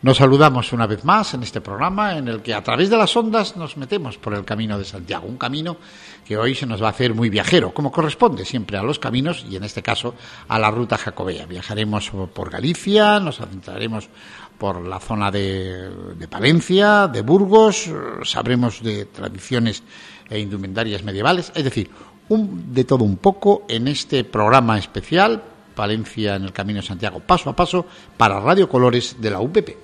Nos saludamos una vez más en este programa en el que a través de las ondas nos metemos por el Camino de Santiago, un camino que hoy se nos va a hacer muy viajero, como corresponde siempre a los caminos y en este caso a la ruta jacobea. Viajaremos por Galicia, nos adentraremos por la zona de Palencia, de Burgos, sabremos de tradiciones e indumentarias medievales, es decir, de todo un poco en este programa especial Palencia en el Camino de Santiago, paso a paso, para Radio Colores de la UPP.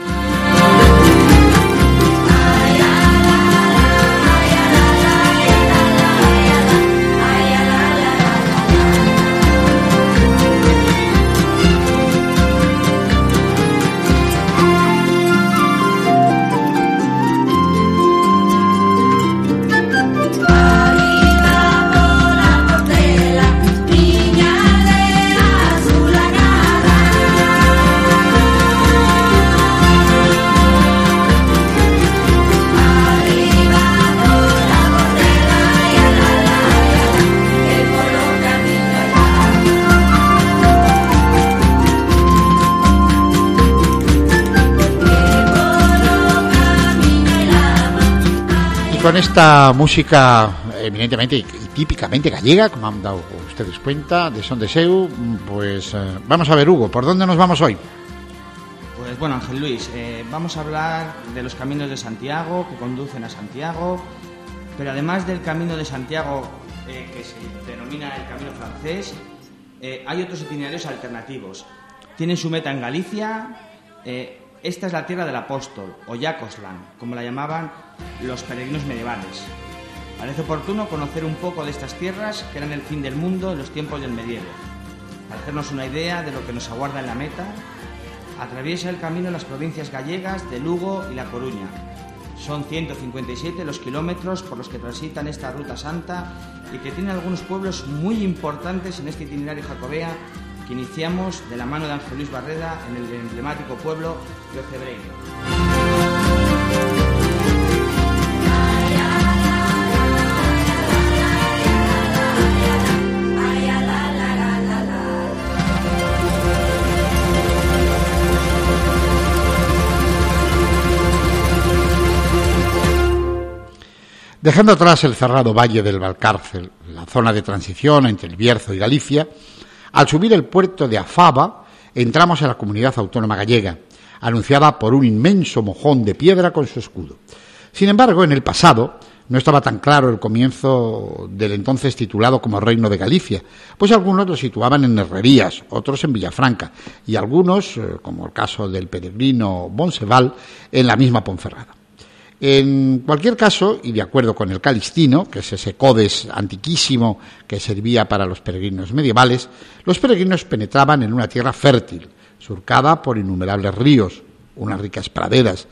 Con esta música eminentemente y típicamente gallega, como han dado ustedes cuenta, de Son de Seu, pues vamos a ver, Hugo, ¿por dónde nos vamos hoy? Pues bueno, Ángel Luis, vamos a hablar de los caminos de Santiago que conducen a Santiago, pero además del Camino de Santiago que se denomina el Camino Francés, hay otros itinerarios alternativos. Tienen su meta en Galicia. Esta es la tierra del apóstol, o Jacosland, como la llamaban los peregrinos medievales. Parece oportuno conocer un poco de estas tierras que eran el fin del mundo en los tiempos del medievo. Para hacernos una idea de lo que nos aguarda en la meta, atraviesa el camino las provincias gallegas de Lugo y La Coruña. Son 157 los kilómetros por los que transitan esta ruta santa y que tiene algunos pueblos muy importantes en este itinerario jacobea que iniciamos de la mano de Ángel Luis Barreda en el emblemático pueblo de Ocebreiro. Dejando atrás el cerrado valle del Valcárcel, la zona de transición entre el Bierzo y Galicia, al subir el puerto de Afaba, entramos en la comunidad autónoma gallega, anunciada por un inmenso mojón de piedra con su escudo. Sin embargo, en el pasado no estaba tan claro el comienzo del entonces titulado como Reino de Galicia, pues algunos lo situaban en Herrerías, otros en Villafranca, y algunos, como el caso del peregrino Bonseval, en la misma Ponferrada. En cualquier caso, y de acuerdo con el Calistino, que es ese codes antiquísimo que servía para los peregrinos medievales, los peregrinos penetraban en una tierra fértil, surcada por innumerables ríos, unas ricas praderas,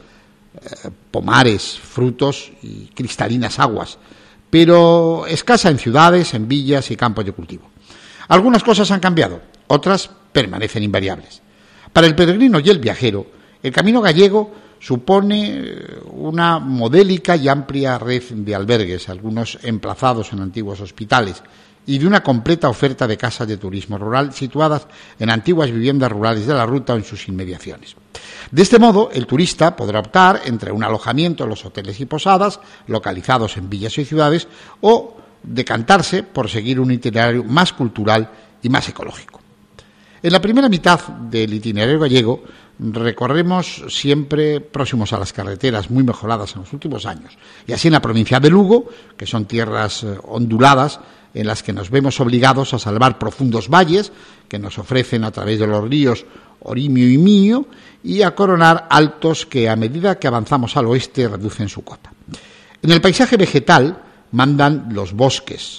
pomares, frutos y cristalinas aguas, pero escasa en ciudades, en villas y campos de cultivo. Algunas cosas han cambiado, otras permanecen invariables. Para el peregrino y el viajero, el camino gallego supone una modélica y amplia red de albergues, algunos emplazados en antiguos hospitales, y de una completa oferta de casas de turismo rural situadas en antiguas viviendas rurales de la ruta o en sus inmediaciones. De este modo, el turista podrá optar entre un alojamiento en los hoteles y posadas, localizados en villas y ciudades, o decantarse por seguir un itinerario más cultural y más ecológico. En la primera mitad del itinerario gallego recorremos siempre próximos a las carreteras muy mejoradas en los últimos años, y así en la provincia de Lugo, que son tierras onduladas en las que nos vemos obligados a salvar profundos valles que nos ofrecen a través de los ríos Orimio y Miño, y a coronar altos que a medida que avanzamos al oeste reducen su cota. En el paisaje vegetal mandan los bosques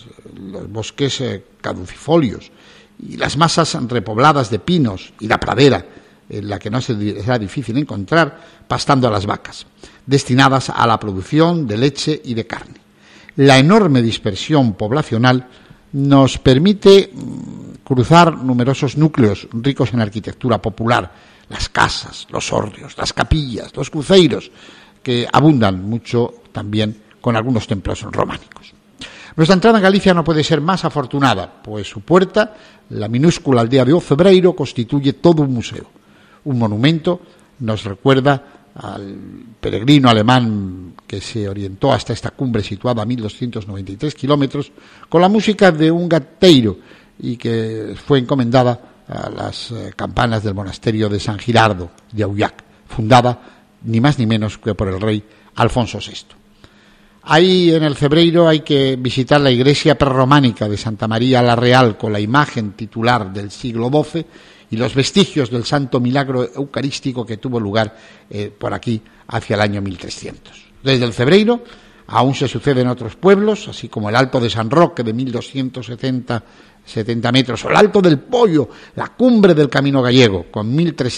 caducifolios y las masas repobladas de pinos y la pradera, en la que no será difícil encontrar, pastando a las vacas, destinadas a la producción de leche y de carne. La enorme dispersión poblacional nos permite cruzar numerosos núcleos ricos en arquitectura popular, las casas, los hórreos, las capillas, los cruceiros, que abundan mucho también con algunos templos románicos. Nuestra entrada en Galicia no puede ser más afortunada, pues su puerta, la minúscula aldea de Ocebreiro, constituye todo un museo, un monumento nos recuerda al peregrino alemán que se orientó hasta esta cumbre situada a 1.293 kilómetros con la música de un gaiteiro y que fue encomendada a las campanas del monasterio de San Girardo de Aullac, fundada ni más ni menos que por el rey Alfonso VI. Ahí en el Cebreiro hay que visitar la iglesia prerrománica de Santa María la Real con la imagen titular del siglo XII y los vestigios del santo milagro eucarístico que tuvo lugar por aquí hacia el año 1300. Desde el Cebreiro aún se sucede en otros pueblos, así como el Alto de San Roque de 1270 metros, o el Alto del Pollo, la cumbre del Camino Gallego, con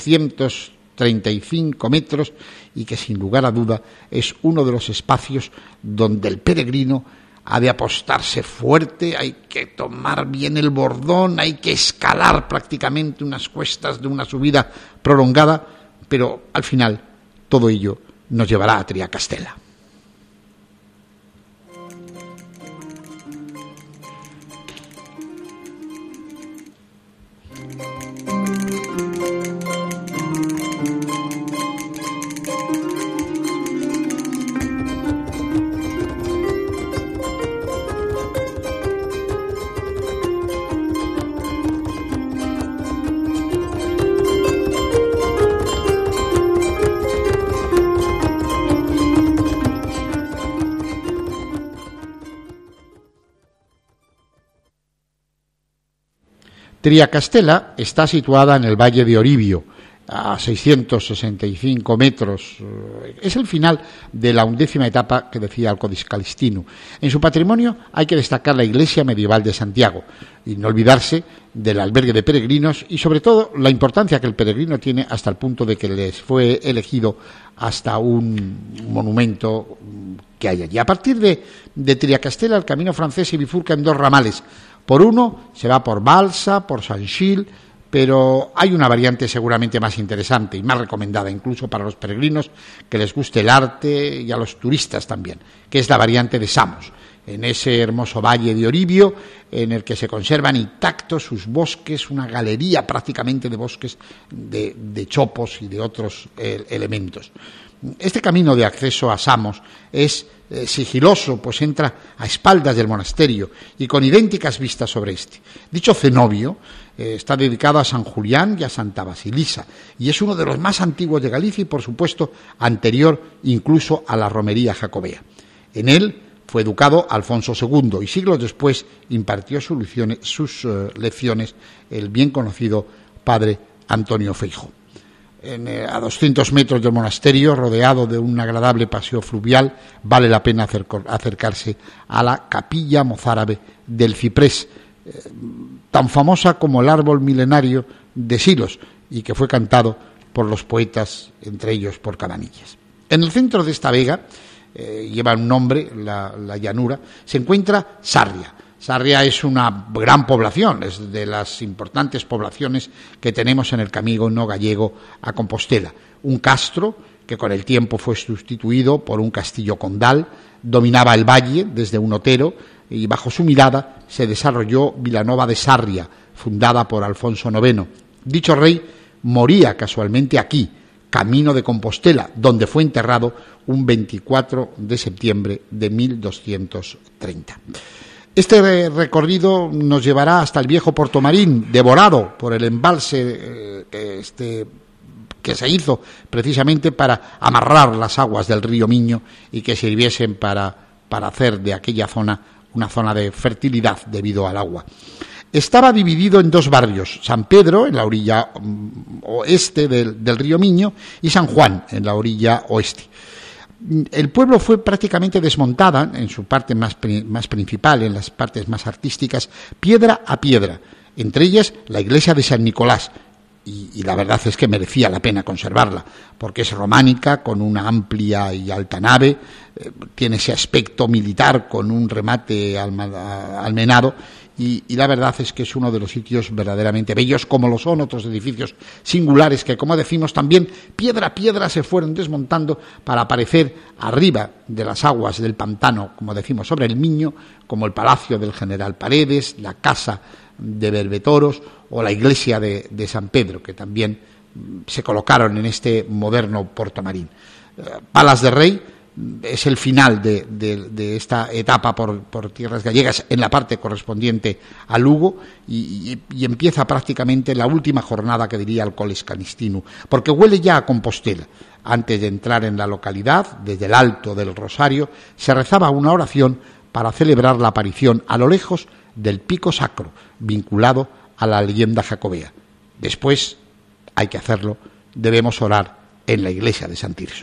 1335 metros, y que sin lugar a duda es uno de los espacios donde el peregrino ha de apostarse fuerte, hay que tomar bien el bordón, hay que escalar prácticamente unas cuestas de una subida prolongada, pero al final todo ello nos llevará a Triacastela. Triacastela está situada en el Valle de Oribio, a 665 metros. Es el final de la 11ª etapa que decía Alcodis Calistino. En su patrimonio hay que destacar la iglesia medieval de Santiago y no olvidarse del albergue de peregrinos y sobre todo la importancia que el peregrino tiene hasta el punto de que les fue elegido hasta un monumento que hay allí. A partir de Triacastela el camino francés se bifurca en dos ramales. Por uno se va por Balsa, por Saint-Gilles, pero hay una variante seguramente más interesante y más recomendada incluso para los peregrinos que les guste el arte y a los turistas también, que es la variante de Samos, en ese hermoso valle de Oribio en el que se conservan intactos sus bosques, una galería prácticamente de bosques de chopos y de otros elementos. Este camino de acceso a Samos es sigiloso, pues entra a espaldas del monasterio y con idénticas vistas sobre este. Dicho cenobio está dedicado a San Julián y a Santa Basilisa y es uno de los más antiguos de Galicia y, por supuesto, anterior incluso a la romería jacobea. En él fue educado Alfonso II y siglos después impartió sus lecciones el bien conocido padre Antonio Feijóo. A 200 metros del monasterio, rodeado de un agradable paseo fluvial, vale la pena acercarse a la capilla mozárabe del Ciprés, tan famosa como el árbol milenario de Silos y que fue cantado por los poetas, entre ellos por Cabanillas. En el centro de esta vega, lleva un nombre, la llanura, se encuentra Sarria. Sarria es una gran población, es de las importantes poblaciones que tenemos en el camino gallego a Compostela. Un castro que con el tiempo fue sustituido por un castillo condal, dominaba el valle desde un otero y bajo su mirada se desarrolló Vilanova de Sarria, fundada por Alfonso IX. Dicho rey moría casualmente aquí, camino de Compostela, donde fue enterrado un 24 de septiembre de 1230. Este recorrido nos llevará hasta el viejo Portomarín, devorado por el embalse que se hizo precisamente para amarrar las aguas del río Miño y que sirviesen para hacer de aquella zona una zona de fertilidad debido al agua. Estaba dividido en dos barrios, San Pedro, en la orilla oeste del río Miño, y San Juan, en la orilla oeste. El pueblo fue prácticamente desmontada en su parte más principal, en las partes más artísticas, piedra a piedra, entre ellas la iglesia de San Nicolás, y la verdad es que merecía la pena conservarla, porque es románica, con una amplia y alta nave, tiene ese aspecto militar con un remate almenado, y la verdad es que es uno de los sitios verdaderamente bellos, como lo son otros edificios singulares que, como decimos, también piedra a piedra se fueron desmontando para aparecer arriba de las aguas del pantano, como decimos, sobre el Miño, como el Palacio del General Paredes, la Casa de Berbetoros o la iglesia de San Pedro, que también se colocaron en este moderno Porto Marín. Palas de Rei es el final de esta etapa por tierras gallegas en la parte correspondiente a Lugo y empieza prácticamente la última jornada que diría el Coles Canistinu, porque huele ya a Compostela. Antes de entrar en la localidad, desde el alto del Rosario, se rezaba una oración para celebrar la aparición a lo lejos del pico sacro, vinculado a la leyenda jacobea. Después, hay que hacerlo, debemos orar en la iglesia de San Tirso.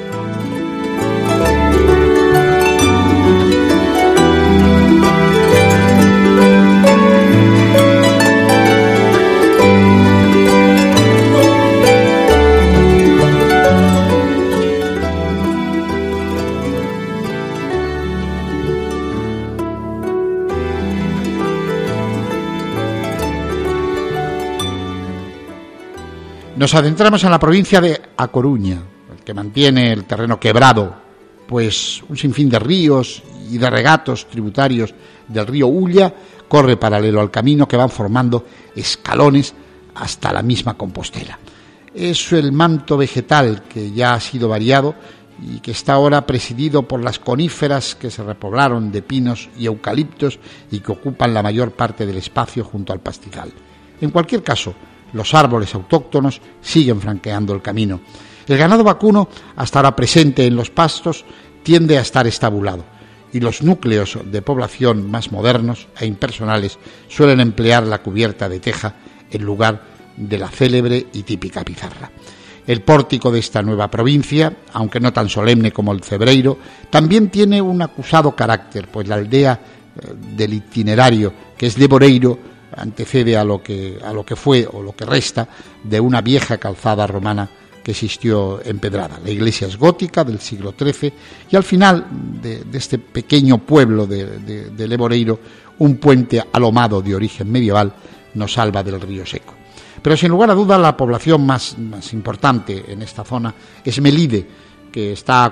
Nos adentramos en la provincia de A Coruña, el que mantiene el terreno quebrado, pues un sinfín de ríos y de regatos tributarios del río Ulla corre paralelo al camino que van formando escalones hasta la misma Compostela. Es el manto vegetal que ya ha sido variado y que está ahora presidido por las coníferas que se repoblaron de pinos y eucaliptos y que ocupan la mayor parte del espacio junto al pastizal. En cualquier caso, los árboles autóctonos siguen franqueando el camino. El ganado vacuno, hasta ahora presente en los pastos, tiende a estar estabulado, y los núcleos de población más modernos e impersonales suelen emplear la cubierta de teja en lugar de la célebre y típica pizarra. El pórtico de esta nueva provincia, aunque no tan solemne como el Cebreiro, también tiene un acusado carácter, pues la aldea del itinerario, que es Leboreiro, antecede a lo que fue o lo que resta de una vieja calzada romana que existió empedrada. La iglesia es gótica, del siglo XIII, y al final de este pequeño pueblo de Leboreiro, un puente alomado de origen medieval nos salva del río seco. Pero sin lugar a duda la población más importante en esta zona es Melide, que está a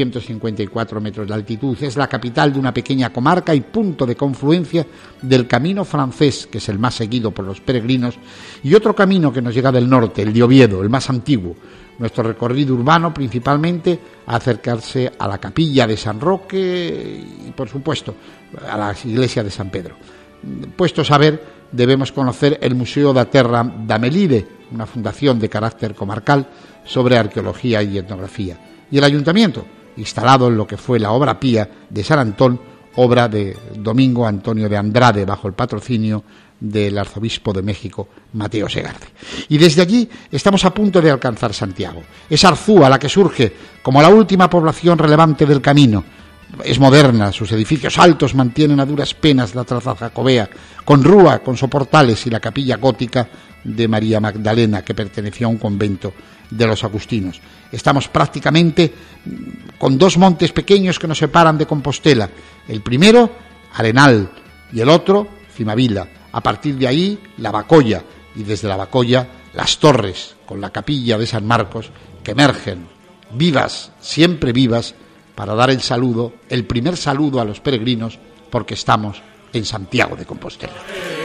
454 metros de altitud. Es la capital de una pequeña comarca y punto de confluencia del camino francés, que es el más seguido por los peregrinos, y otro camino que nos llega del norte, el de Oviedo, el más antiguo. Nuestro recorrido urbano principalmente a acercarse a la capilla de San Roque y, por supuesto, a la iglesia de San Pedro. Puestos a ver, debemos conocer el Museo da Terra da Melide, una fundación de carácter comarcal sobre arqueología y etnografía. Y el ayuntamiento, instalado en lo que fue la obra pía de San Antón, obra de Domingo Antonio de Andrade, bajo el patrocinio del arzobispo de México, Mateo Segarde. Y desde allí estamos a punto de alcanzar Santiago. Es Arzúa la que surge como la última población relevante del camino. Es moderna, sus edificios altos mantienen a duras penas la traza jacobea, con rúa, con soportales y la capilla gótica de María Magdalena, que pertenecía a un convento de los agustinos. Estamos prácticamente con dos montes pequeños que nos separan de Compostela. El primero, Arenal, y el otro, Cimavila. A partir de ahí, la Bacolla, y desde la Bacolla, las torres, con la capilla de San Marcos, que emergen vivas, siempre vivas, para dar el primer saludo a los peregrinos, porque estamos en Santiago de Compostela.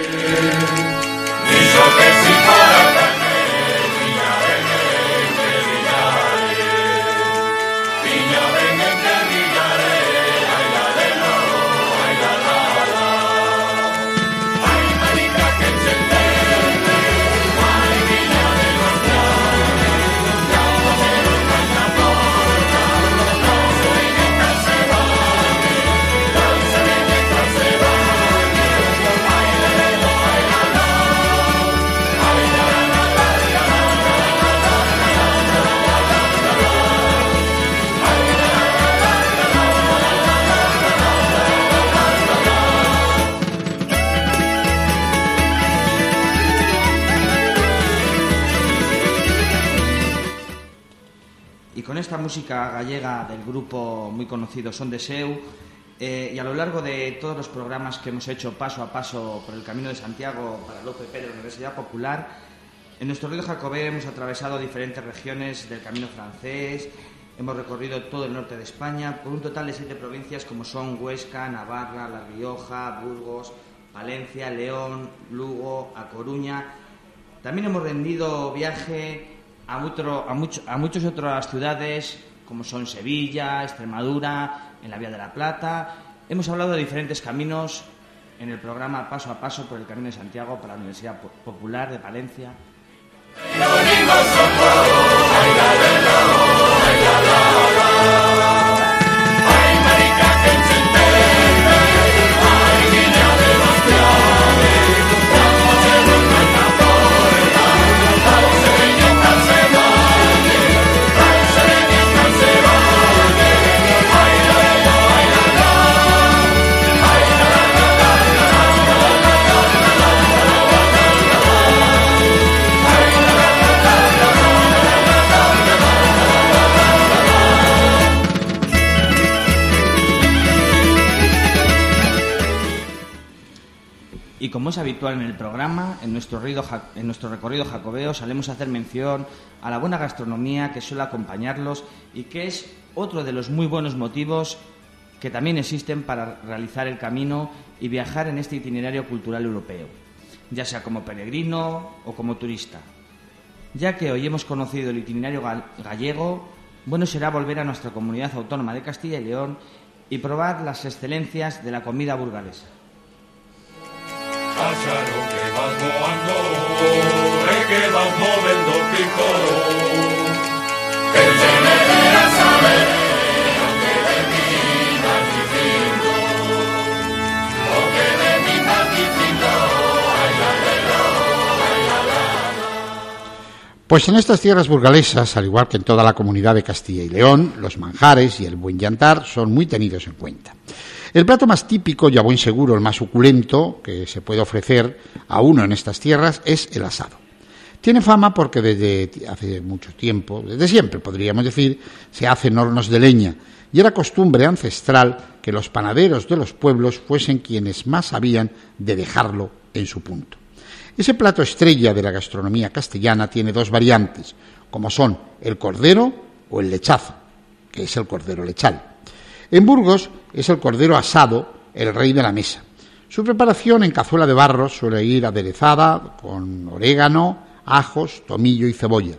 Con esta música gallega del grupo muy conocido Son de Seu, y a lo largo de todos los programas que hemos hecho paso a paso por el Camino de Santiago para la UPP de la Universidad Popular, en nuestro río Jacobeo hemos atravesado diferentes regiones del Camino francés, hemos recorrido todo el norte de España por un total de 7 provincias como son Huesca, Navarra, La Rioja, Burgos, Palencia, León, Lugo, A Coruña. También hemos rendido viaje a muchas otras ciudades, como son Sevilla, Extremadura, en la Vía de la Plata. Hemos hablado de diferentes caminos en el programa Paso a Paso por el Camino de Santiago para la Universidad Popular de Valencia. Y como es habitual en el programa, en nuestro recorrido jacobeo solemos hacer mención a la buena gastronomía que suele acompañarlos y que es otro de los muy buenos motivos que también existen para realizar el camino y viajar en este itinerario cultural europeo, ya sea como peregrino o como turista. Ya que hoy hemos conocido el itinerario gallego, bueno será volver a nuestra comunidad autónoma de Castilla y León y probar las excelencias de la comida burgalesa. Páxaro que vas voando, que vas movendo o pícoro, que se deberá saber o que de mí vas dicindo, o que de mí vas dicindo, ay la la. Pues en estas tierras burgalesas, al igual que en toda la comunidad de Castilla y León, los manjares y el buen yantar son muy tenidos en cuenta. El plato más típico y a buen seguro el más suculento que se puede ofrecer a uno en estas tierras es el asado. Tiene fama porque desde hace mucho tiempo, desde siempre podríamos decir, se hace en hornos de leña y era costumbre ancestral que los panaderos de los pueblos fuesen quienes más sabían de dejarlo en su punto. Ese plato estrella de la gastronomía castellana tiene dos variantes, como son el cordero o el lechazo, que es el cordero lechal. En Burgos es el cordero asado el rey de la mesa. Su preparación en cazuela de barro suele ir aderezada con orégano, ajos, tomillo y cebolla.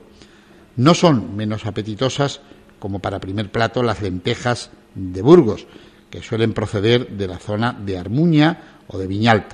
No son menos apetitosas como para primer plato las lentejas de Burgos, que suelen proceder de la zona de Armuña o de Viñalta.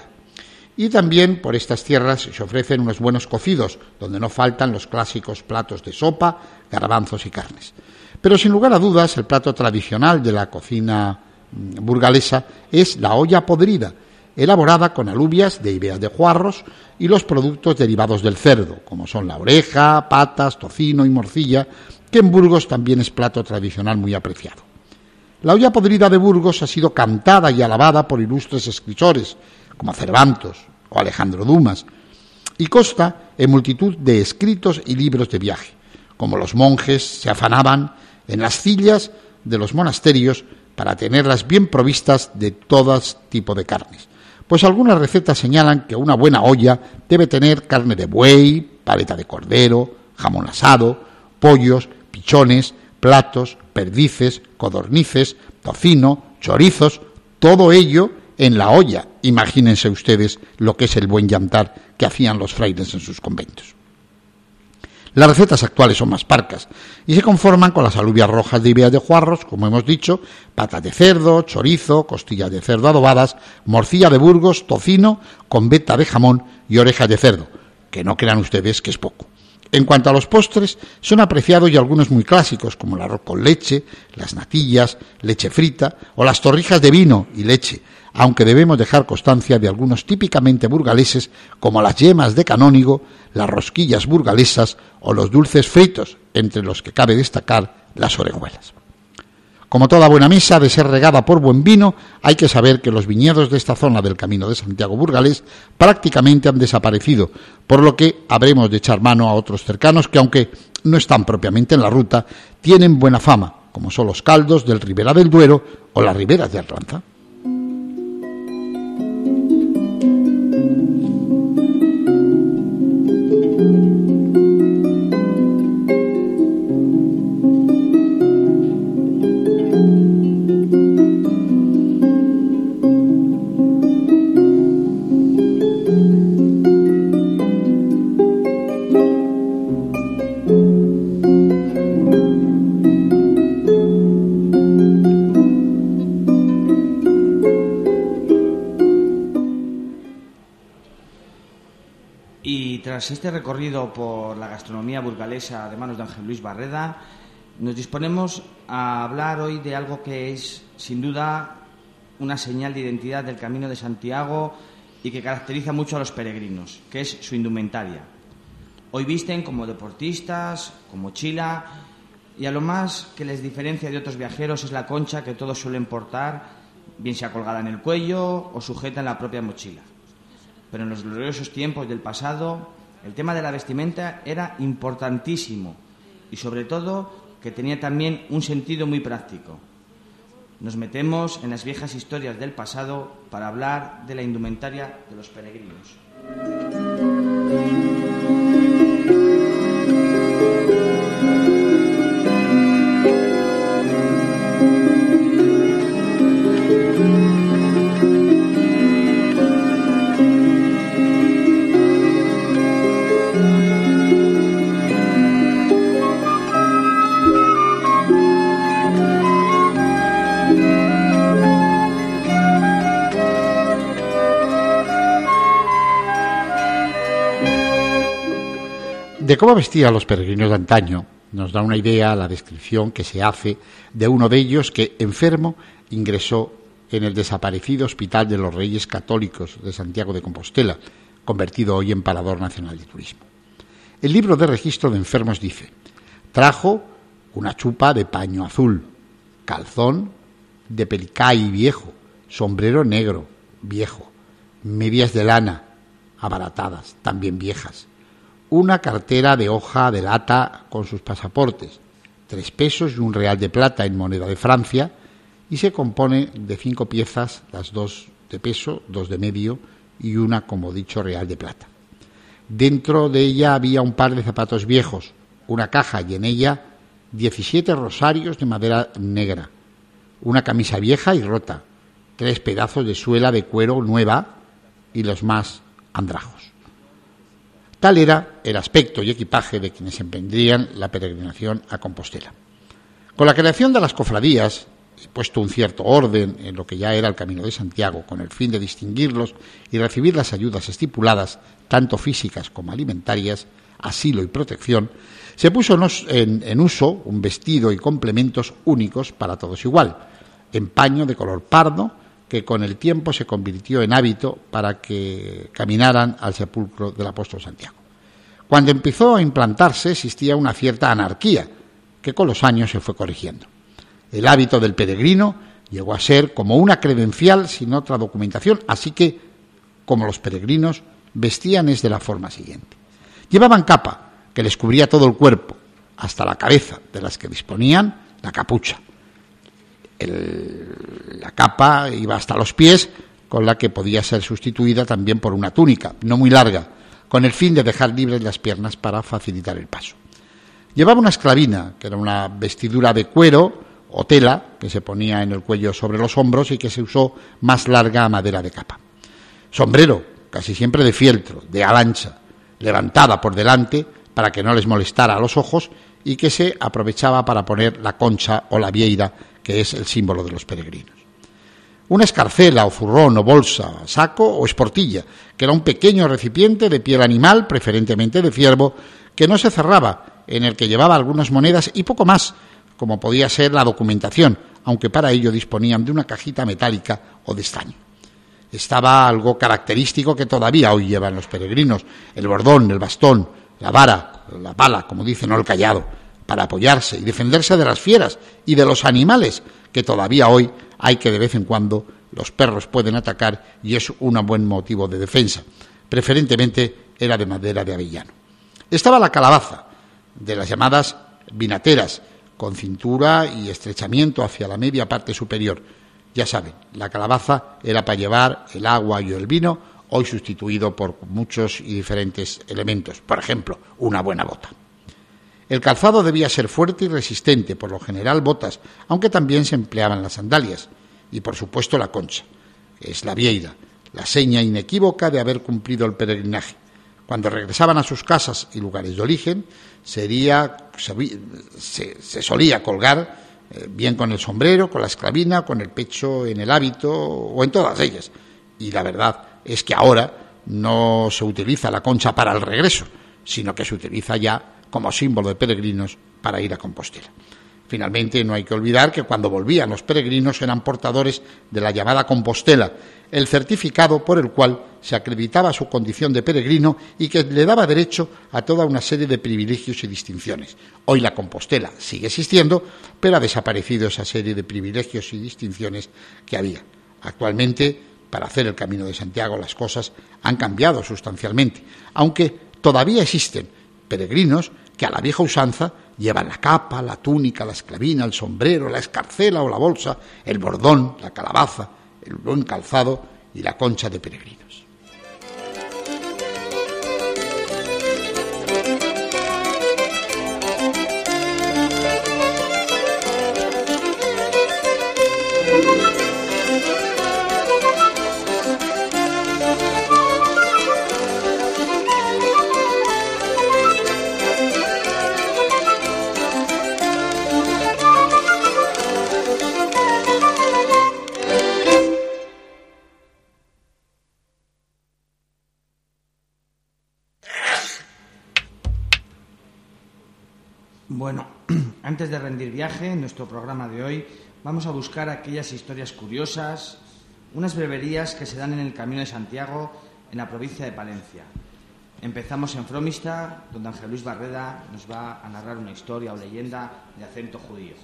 Y también por estas tierras se ofrecen unos buenos cocidos, donde no faltan los clásicos platos de sopa, garbanzos y carnes. Pero sin lugar a dudas, el plato tradicional de la cocina burgalesa es la olla podrida, elaborada con alubias de Ibeas de Juarros y los productos derivados del cerdo, como son la oreja, patas, tocino y morcilla, que en Burgos también es plato tradicional muy apreciado. La olla podrida de Burgos ha sido cantada y alabada por ilustres escritores, como Cervantes o Alejandro Dumas, y consta en multitud de escritos y libros de viaje, como los monjes se afanaban en las sillas de los monasterios para tenerlas bien provistas de todo tipo de carnes. Pues algunas recetas señalan que una buena olla debe tener carne de buey, paleta de cordero, jamón asado, pollos, pichones, platos, perdices, codornices, tocino, chorizos, todo ello en la olla. Imagínense ustedes lo que es el buen yantar que hacían los frailes en sus conventos. Las recetas actuales son más parcas y se conforman con las alubias rojas de Ibeas de Juarros, como hemos dicho, patas de cerdo, chorizo, costillas de cerdo adobadas, morcilla de Burgos, tocino, con veta de jamón y orejas de cerdo, que no crean ustedes que es poco. En cuanto a los postres, son apreciados y algunos muy clásicos, como el arroz con leche, las natillas, leche frita o las torrijas de vino y leche, aunque debemos dejar constancia de algunos típicamente burgaleses, como las yemas de canónigo, las rosquillas burgalesas o los dulces fritos, entre los que cabe destacar las orejuelas. Como toda buena mesa de ser regada por buen vino, hay que saber que los viñedos de esta zona del Camino de Santiago burgalés prácticamente han desaparecido, por lo que habremos de echar mano a otros cercanos que, aunque no están propiamente en la ruta, tienen buena fama, como son los caldos del Ribera del Duero o las riberas de Arlanza. tras este recorrido por la gastronomía burgalesa de manos de Ángel Luis Barreda, nos disponemos a hablar hoy de algo que es, sin duda, una señal de identidad del Camino de Santiago y que caracteriza mucho a los peregrinos, que es su indumentaria. Hoy visten como deportistas, con mochila, y a lo más que les diferencia de otros viajeros es la concha que todos suelen portar, bien sea colgada en el cuello o sujeta en la propia mochila. Pero en los gloriosos tiempos del pasado, el tema de la vestimenta era importantísimo y, sobre todo, que tenía también un sentido muy práctico. Nos metemos en las viejas historias del pasado para hablar de la indumentaria de los peregrinos. De cómo vestían los peregrinos de antaño nos da una idea la descripción que se hace de uno de ellos que, enfermo, ingresó en el desaparecido Hospital de los Reyes Católicos de Santiago de Compostela, convertido hoy en Parador Nacional de Turismo. El libro de registro de enfermos dice: trajo una chupa de paño azul, calzón de pelicay viejo, sombrero negro viejo, medias de lana abaratadas, también viejas, una cartera de hoja de lata con sus pasaportes, 3 pesos y 1 real de plata en moneda de Francia, y se compone de 5 piezas, las 2 de peso, 2 de medio y una, como dicho, real de plata. Dentro de ella había un par de zapatos viejos, una caja y en ella 17 rosarios de madera negra, una camisa vieja y rota, 3 pedazos de suela de cuero nueva y los más andrajos. Tal era el aspecto y equipaje de quienes emprendían la peregrinación a Compostela. Con la creación de las cofradías, y puesto un cierto orden en lo que ya era el Camino de Santiago, con el fin de distinguirlos y recibir las ayudas estipuladas, tanto físicas como alimentarias, asilo y protección, se puso en uso un vestido y complementos únicos para todos igual, en paño de color pardo, que con el tiempo se convirtió en hábito para que caminaran al sepulcro del apóstol Santiago. Cuando empezó a implantarse existía una cierta anarquía, que con los años se fue corrigiendo. El hábito del peregrino llegó a ser como una credencial sin otra documentación, así que, como los peregrinos, vestían es de la forma siguiente. Llevaban capa, que les cubría todo el cuerpo, hasta la cabeza, de las que disponían la capucha. La capa iba hasta los pies, con la que podía ser sustituida también por una túnica, no muy larga, con el fin de dejar libres las piernas para facilitar el paso. Llevaba una esclavina, que era una vestidura de cuero o tela, que se ponía en el cuello sobre los hombros y que se usó más larga a madera de capa. Sombrero, casi siempre de fieltro, de ala ancha, levantada por delante para que no les molestara a los ojos y que se aprovechaba para poner la concha o la vieira, que es el símbolo de los peregrinos. Una escarcela o zurrón o bolsa, saco o esportilla, que era un pequeño recipiente de piel animal, preferentemente de ciervo, que no se cerraba, en el que llevaba algunas monedas y poco más, como podía ser la documentación, aunque para ello disponían de una cajita metálica o de estaño. Estaba algo característico que todavía hoy llevan los peregrinos: el bordón, el bastón, la vara, la pala, como dicen, o el cayado, para apoyarse y defenderse de las fieras y de los animales que todavía hoy hay, que de vez en cuando los perros pueden atacar y es un buen motivo de defensa. Preferentemente era de madera de avellano. Estaba la calabaza, de las llamadas vinateras, con cintura y estrechamiento hacia la media parte superior. Ya saben, la calabaza era para llevar el agua y el vino, hoy sustituido por muchos y diferentes elementos, por ejemplo, una buena bota. El calzado debía ser fuerte y resistente, por lo general botas, aunque también se empleaban las sandalias, y por supuesto la concha, que es la vieira, la seña inequívoca de haber cumplido el peregrinaje. Cuando regresaban a sus casas y lugares de origen, se solía colgar bien con el sombrero, con la esclavina, con el pecho en el hábito o en todas ellas. Y la verdad es que ahora, no se utiliza la concha para el regreso, sino que se utiliza ya como símbolo de peregrinos para ir a Compostela. Finalmente, no hay que olvidar que cuando volvían los peregrinos eran portadores de la llamada Compostela, el certificado por el cual se acreditaba su condición de peregrino y que le daba derecho a toda una serie de privilegios y distinciones. Hoy la Compostela sigue existiendo, pero ha desaparecido esa serie de privilegios y distinciones que había. Actualmente, para hacer el Camino de Santiago, las cosas han cambiado sustancialmente, aunque todavía existen peregrinos que a la vieja usanza llevan la capa, la túnica, la esclavina, el sombrero, la escarcela o la bolsa, el bordón, la calabaza, el buen calzado y la concha de peregrinos. Bueno, antes de rendir viaje, en nuestro programa de hoy vamos a buscar aquellas historias curiosas, unas breverías que se dan en el Camino de Santiago en la provincia de Palencia. Empezamos en Fromista, donde Ángel Luis Barreda nos va a narrar una historia o leyenda de acento judío.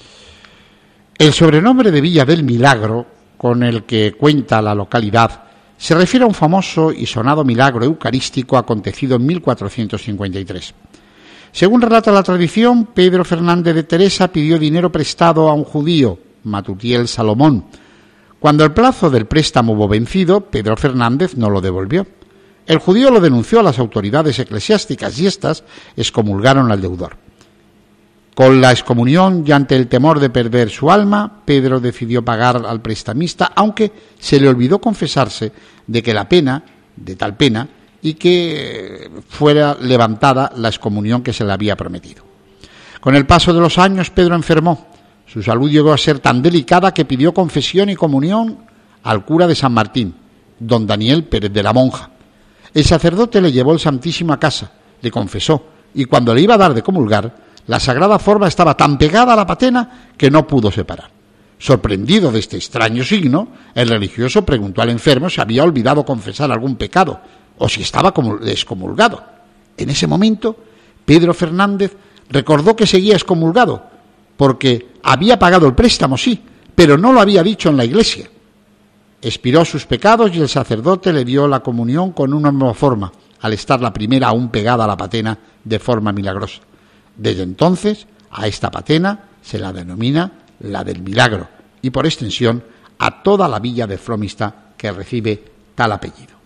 El sobrenombre de Villa del Milagro, con el que cuenta la localidad, se refiere a un famoso y sonado milagro eucarístico acontecido en 1453. Según relata la tradición, Pedro Fernández de Teresa pidió dinero prestado a un judío, Matutiel Salomón. Cuando el plazo del préstamo hubo vencido, Pedro Fernández no lo devolvió. El judío lo denunció a las autoridades eclesiásticas y éstas excomulgaron al deudor. Con la excomunión y ante el temor de perder su alma, Pedro decidió pagar al prestamista, aunque se le olvidó confesarse de que la pena, de tal pena, y que fuera levantada la excomunión que se le había prometido. Con el paso de los años, Pedro enfermó. Su salud llegó a ser tan delicada que pidió confesión y comunión al cura de San Martín, don Daniel Pérez de la Monja. El sacerdote le llevó el Santísimo a casa, le confesó, y cuando le iba a dar de comulgar, la sagrada forma estaba tan pegada a la patena que no pudo separar. Sorprendido de este extraño signo, el religioso preguntó al enfermo si había olvidado confesar algún pecado o si estaba excomulgado. En ese momento, Pedro Fernández recordó que seguía excomulgado, porque había pagado el préstamo, sí, pero no lo había dicho en la iglesia. Expiró sus pecados y el sacerdote le dio la comunión con una nueva forma, al estar la primera aún pegada a la patena de forma milagrosa. Desde entonces, a esta patena se la denomina la del milagro, y por extensión a toda la villa de Fromista que recibe tal apellido.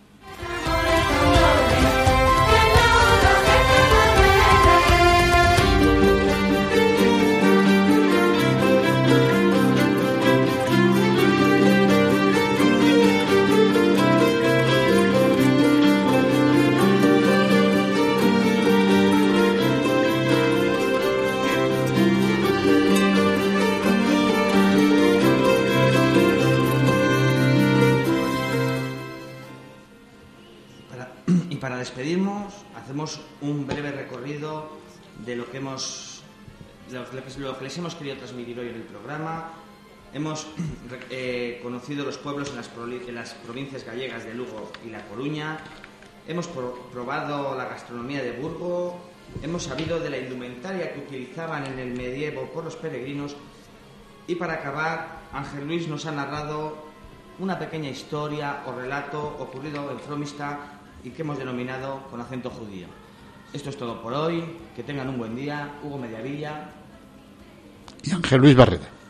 Para despedirnos, hacemos un breve recorrido de lo que les hemos querido transmitir hoy en el programa. Hemos conocido los pueblos en las provincias gallegas de Lugo y La Coruña. Hemos probado la gastronomía de Burgos. Hemos sabido de la indumentaria que utilizaban en el medievo por los peregrinos. Y para acabar, Ángel Luis nos ha narrado una pequeña historia o relato ocurrido en Fromista y que hemos denominado con acento judío. Esto es todo por hoy. Que tengan un buen día. Hugo Mediavilla y Ángel Luis Barreda.